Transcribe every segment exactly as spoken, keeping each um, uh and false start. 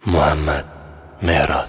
محمد مهراد.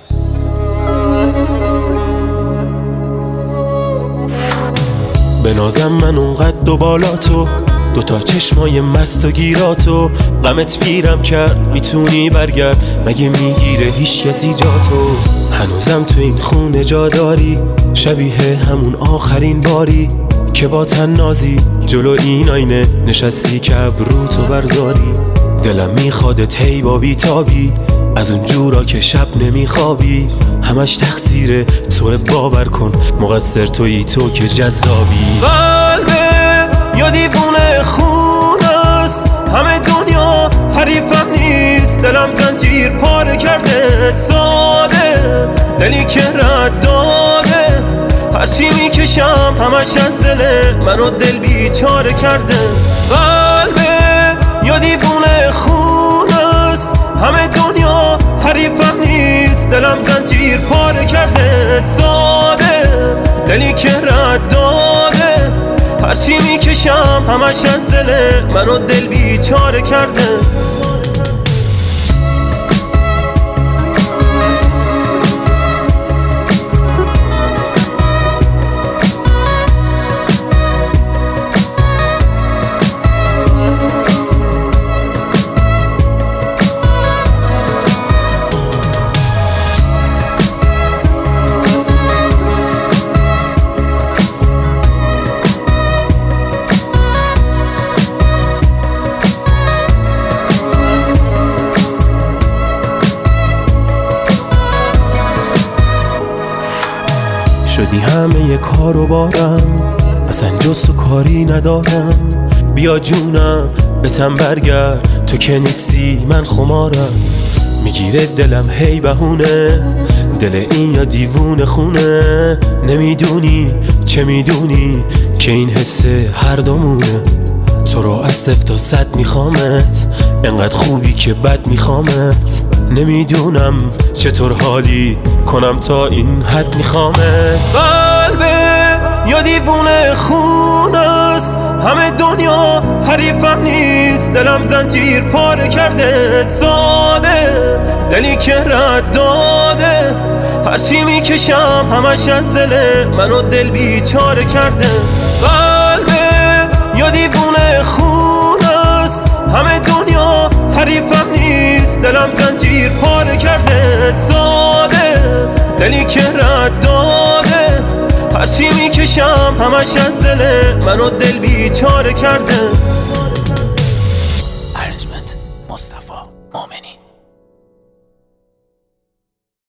بنازم من اونقد و بالا تو، دوتا چشمای مست و گیراتو، غمت پیرم کرد میتونی برگرد، مگه میگیره هیچ کسی جا تو؟ هنوزم تو این خونه جا داری، شبیه همون آخرین باری که با تنازی جلو این آینه نشستی که ابروتو برزاری. دلم میخوادت هی با بیتابی، از اون جورا که شب نمیخوابی، همش تقصیر تو، باور کن مقصر تویی تو که جذابی. قلبه یا دیوونه خون است، همه دنیا حریفم نیست، دلم زنجیر پاره کرده، ساده دلی که رد داده، هرچی میکشم همش از دل منو دل بیچاره کرده. قلبه یا دیوونه خون است، همه دنیا حریفم نیست، دلم زنجیر پاره کرده، ساده دلی که رد داده، هرچی میکشم همش از دل منو دل بیچاره کرده. شدی همه یه کارو بارم، اصلا جز تو کاری ندارم، بیا جونم بتم برگرد، تو که نیستی من خمارم. میگیره دلم هی بهونه، دل این یا دیوونه خونه، نمیدونی چه میدونی که این حسه هر دومونه. تو رو از صفر تا صد میخوامت، انقدر خوبی که بد میخوامت، نمیدونم چطور حالی کنم تا این حد میخوامت. قلبه یا دیوونه خون است، همه دنیا حریفم نیست، دلم زنجیر پاره کرده، ساده دلی که رد داده، هرچی میکشم همش از دل منو دل بیچاره کرده. قلبه یا دیوونه خون است، همه دنیا حریفم نیست، دلم زنجیر پاره کرده، ساده دلی که رد داده، هرچی میکشم همش از دل منو دل بیچاره کرده.